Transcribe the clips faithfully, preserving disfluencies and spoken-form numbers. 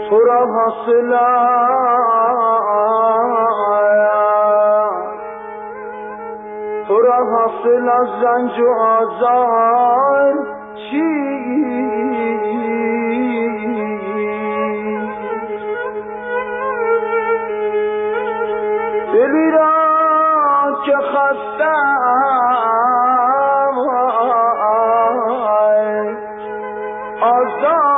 تو را حاصل تو را حاصل از رنج و آزار چیست؟ دلی را که خستم آزار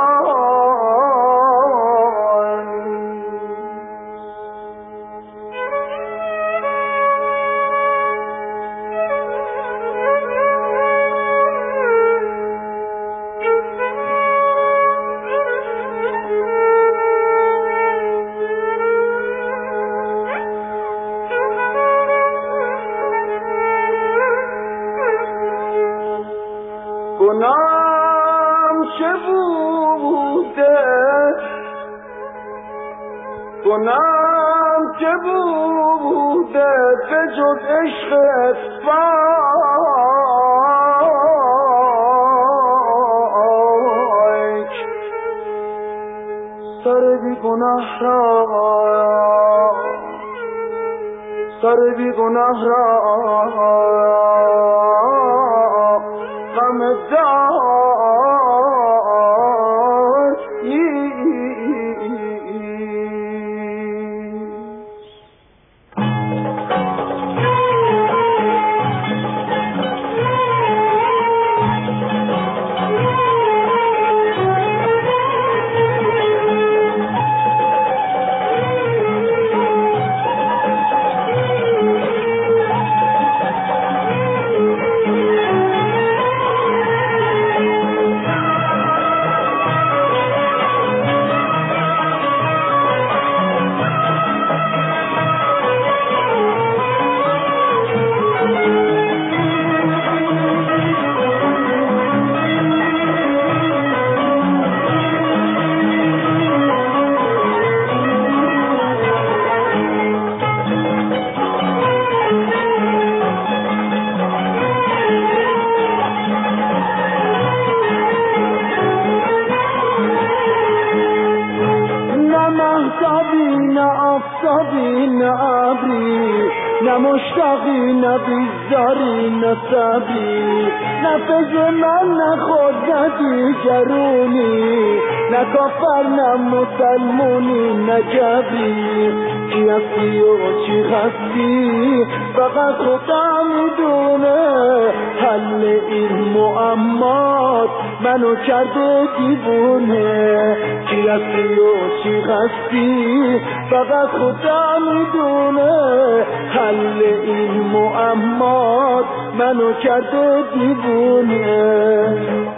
گناهم چه بوده گناهم چه بوده به جز عشق اسفاک سر بی گناه را سر بی گناه را غم دار نه آفتابی نه ابری نه مشتاقی نه بیزاری نه صبری نه فکر من نه خود نه دیگرونی نه کافر نه مسلمونی نه جبری چی هستی و چی هستی فقط خدا میدونه حل این معمات منو کرده دیوونه چی هستی و چی هستی فقط خدا میدونه حل این معمات منو کرده دیوونه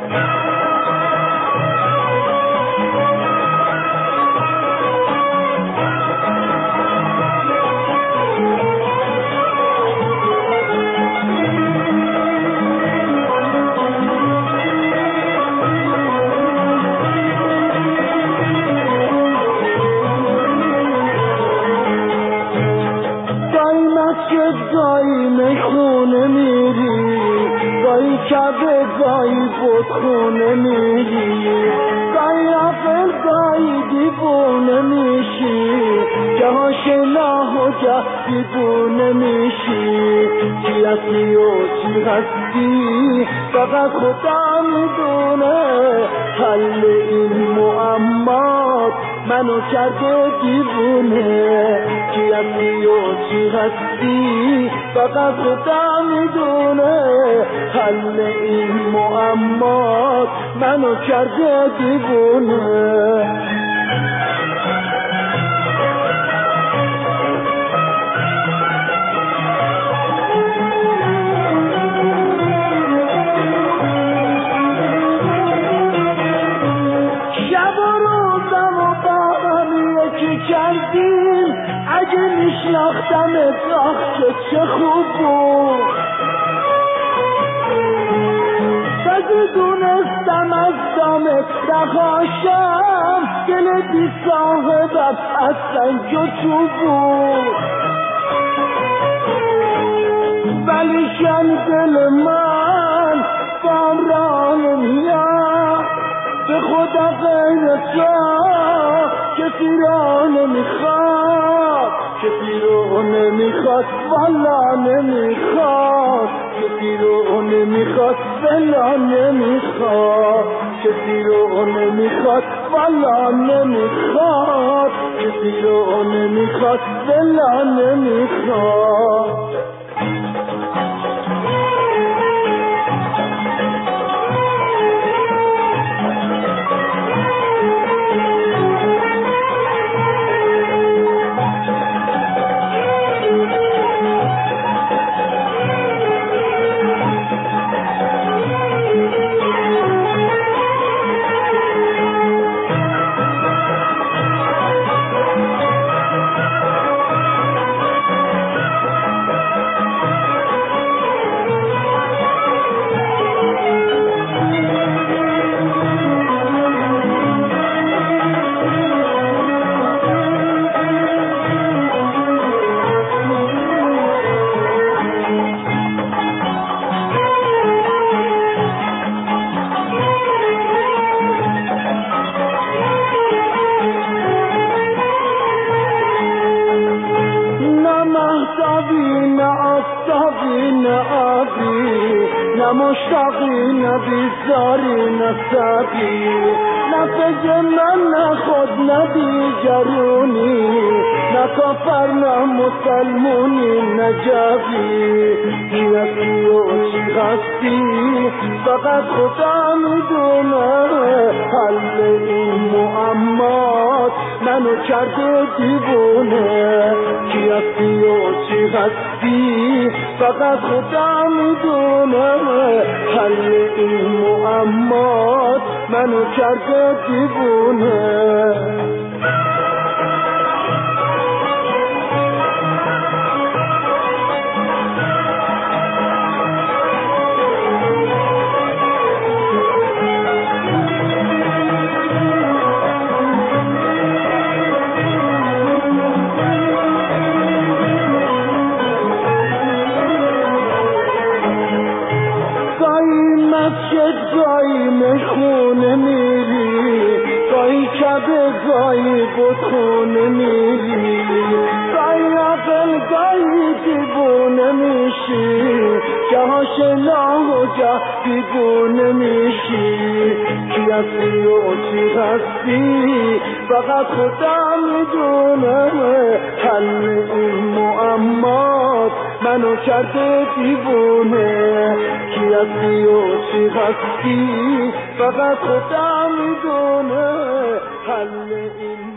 گاهی میخونه میری گاهی کعبه گاهی بتخونه میری گاهی عقل گاهی دیوونه میشی جهان شناه و جه دیوونه میشی چی هستی و چی هستی فقط خدا میدونه حل این معمات منو کرده دیوونه چی هستی و چی هستی فقط خدا میدونه حل این معمات منو کرده دیوونه کردیم اگه میشناختم اتاق که چه خوب بود تازه دونستم از دامت رهاشم دل بی صاحبت از سنگ و تو بود ولی شن دل من بام را نمیاد به خدا غیر تو که کسی را نمیخواد، کسی رو نمیخواد، والا نمیخواد، کسی رو نمیخواد، والا نمیخواد، کسی رو نمیخواد، والا نمیخواد، کسی رو نمیخواد، والا نمیخواد. مهتابی نه آفتابی نه آبی، نه مشتاقی نه بیزاری نه سبی، نه فکر من نه خود نه دیگرونی، نه کافر نه مسلمونی نه جوی. کی هستی و چی هستی فقط خدا میدونه، حل این معمات منو کرده دیوونه. کی هستی و چی هستی فقط خدا میدونه، حل این معمات منو کرده دیوونه. گاهی مسجد گاهی مخونه میری، گاهی کعبه گاهی بتخونه میری، گاهی عقل گاهی دیوونه میشی، گه آشنا و گه دیوونه میشی. کی هستی و چی هستی فقط خدا میدونه، حل این معمات منو کرده دیوونه. کی هستی و چی هستی فقط خدا میدونه، حل این